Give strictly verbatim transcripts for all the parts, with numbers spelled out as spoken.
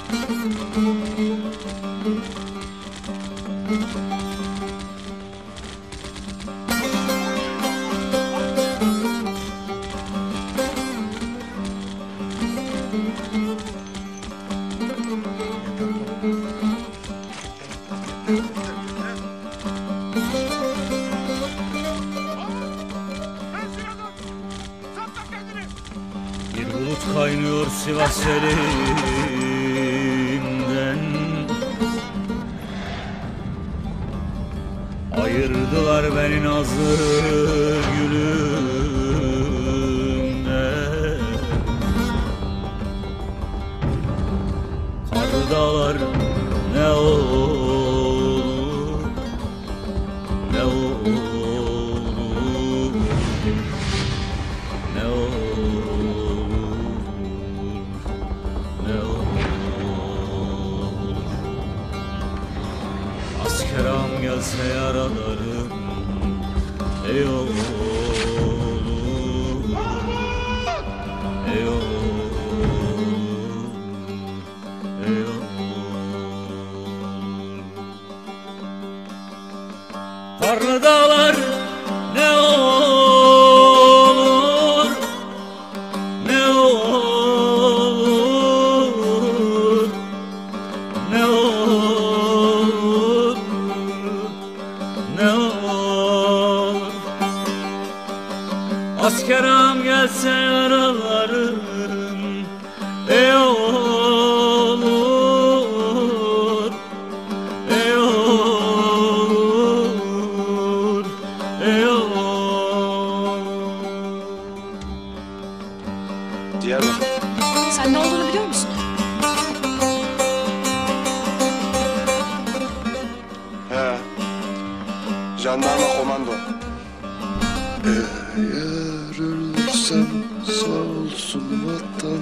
Bir bulut kaynıyor Sivas elimden, ayırdılar beni nazlı gülümden. Karlı dağlar ne olur, ne olur, ne olur, ne olur. Asker ağam gelse yaralarım, ey olur, ey olur, ey olur. Karlı dağlar ne olur, ne olur, ne olur, ne olur. Asker ağam gelse yaralarım, ey olur, ey olur, ey olur. Diyarbakır. Sen ne olduğunu biliyor musun? He. Jandarma komando. Eğer ölürsem sağ olsun vatan,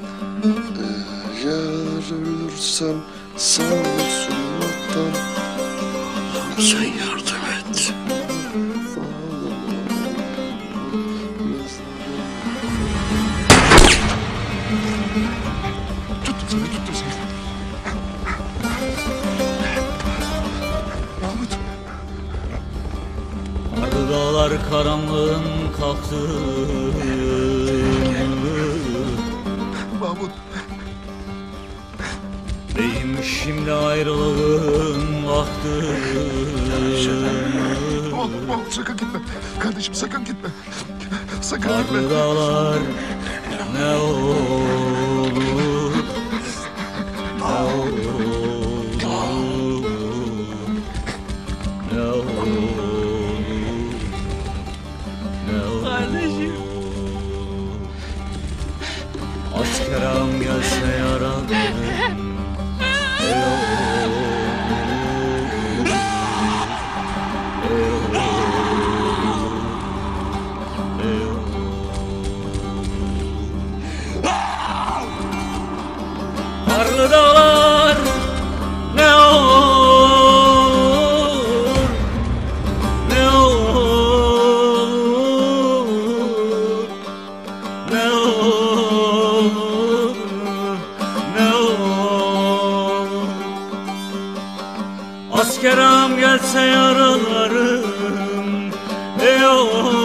eğer ölürsem sağ olsun vatan. Allah'ım sen yardım et. Tuttum seni, tuttum seni. Mahmut. Karlı dağlar karanlığın kalktı, Mahmut. beyim şimdi ayrılığın vakti. Mahmut, Mahmut sakın gitme. Kardeşim sakın gitme. Sakın Karlı gitme. dağlar ne olur, ne olur, ne olur, ne olur. Kardeşim. Asker ağam gelse yaralarım, ey olur, ey olur, ey olur. Karlı dağlar ne olur, ne olur, ne olur, ne olur. Asker ağam gelse yaralarım, ey olur.